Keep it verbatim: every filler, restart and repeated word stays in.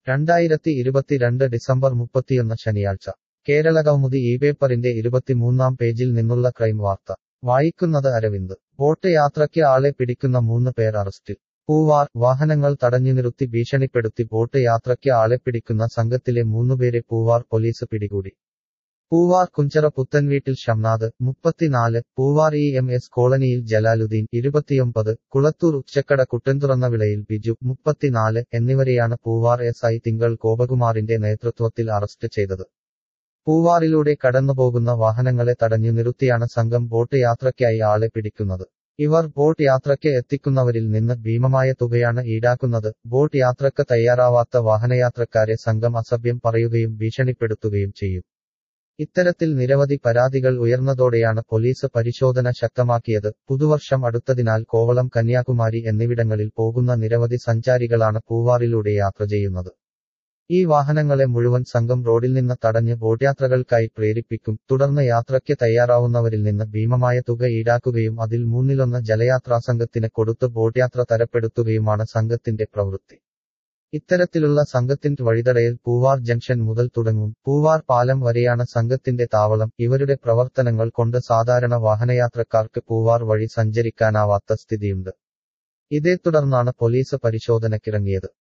രണ്ടായിരത്തി ഇരുപത്തിരണ്ട് ഡിസംബർ മുപ്പത്തിയൊന്ന് ശനിയാഴ്ച കേരളകൗമുദി ഈ പേപ്പറിന്റെ ഇരുപത്തിമൂന്നാം പേജിൽ നിന്നുള്ള ക്രൈം വാർത്ത വായിക്കുന്നത് അരവിന്ദ് ബോട്ട് യാത്രയ്ക്ക് ആളെ പിടിക്കുന്ന മൂന്ന് പേർ അറസ്റ്റിൽ പൂവാർ വാഹനങ്ങൾ തടഞ്ഞുനിറുത്തി ഭീഷണിപ്പെടുത്തി ബോട്ട് യാത്രയ്ക്ക് ആളെ പിടിക്കുന്ന സംഘത്തിലെ മൂന്നുപേരെ പൂവാർ പോലീസ് പിടികൂടി. പൂവാർ കുഞ്ചറ പുത്തൻവീട്ടിൽ ഷംനാദ് മുപ്പത്തിനാല്, പൂവാർ ഇ എം എസ് കോളനിയിൽ ജലാലുദ്ദീൻ ഇരുപത്തിയൊമ്പത്, കുളത്തൂർ ഉച്ചക്കട കുട്ടൻതുറന്ന വിളയിൽ ബിജു മുപ്പത്തിനാല് എന്നിവരെയാണ് പൂവാർ എസ് ഐ തിങ്കൾ ഗോപകുമാറിന്റെ നേതൃത്വത്തിൽ അറസ്റ്റ് ചെയ്തത്. പൂവാറിലൂടെ കടന്നുപോകുന്ന വാഹനങ്ങളെ തടഞ്ഞു നിർത്തിയാണ് സംഘം ബോട്ട് യാത്രയ്ക്കായി ആളെ പിടിക്കുന്നത്. ഇവർ ബോട്ട് യാത്രയ്ക്ക് എത്തിക്കുന്നവരിൽ നിന്ന് ഭീമമായ തുകയാണ് ഈടാക്കുന്നത്. ബോട്ട് യാത്രയ്ക്ക് തയ്യാറാവാത്ത വാഹനയാത്രക്കാരെ സംഘം അസഭ്യം പറയുകയും ഭീഷണിപ്പെടുത്തുകയും ചെയ്യും. ഇത്തരത്തിൽ നിരവധി പരാതികൾ ഉയർന്നതോടെയാണ് പോലീസ് പരിശോധന ശക്തമാക്കിയത്. പുതുവർഷം അടുത്തതിനാൽ കോവളം, കന്യാകുമാരി എന്നിവിടങ്ങളിൽ പോകുന്ന നിരവധി സഞ്ചാരികളാണ് പൂവാറിലൂടെ യാത്ര ചെയ്യുന്നത്. ഈ വാഹനങ്ങളെ മുഴുവൻ സംഘം റോഡിൽ നിന്ന് തടഞ്ഞ് ബോട്ട്യാത്രകൾക്കായി പ്രേരിപ്പിക്കും. തുടർന്ന് യാത്രയ്ക്ക് തയ്യാറാവുന്നവരിൽ നിന്ന് ഭീമമായ തുക ഈടാക്കുകയും അതിൽ മൂന്നിലൊന്ന് ജലയാത്രാസംഘത്തിന് കൊടുത്ത് ബോട്ട്യാത്ര തരപ്പെടുത്തുകയുമാണ് സംഘത്തിന്റെ പ്രവൃത്തി. ഇത്തരത്തിലുള്ള സംഘത്തിന്റെ വഴിതടയൽ പൂവാർ ജംഗ്ഷൻ മുതൽ തുടങ്ങും. പൂവാർ പാലം വരെയാണ് സംഘത്തിന്റെ താവളം. ഇവരുടെ പ്രവർത്തനങ്ങൾ കൊണ്ട് സാധാരണ വാഹനയാത്രക്കാർക്ക് പൂവാർ വഴി സഞ്ചരിക്കാനാവാത്ത സ്ഥിതിയുണ്ട്. ഇതേ തുടർന്നാണ് പോലീസ് പരിശോധനയ്ക്കിറങ്ങിയത്.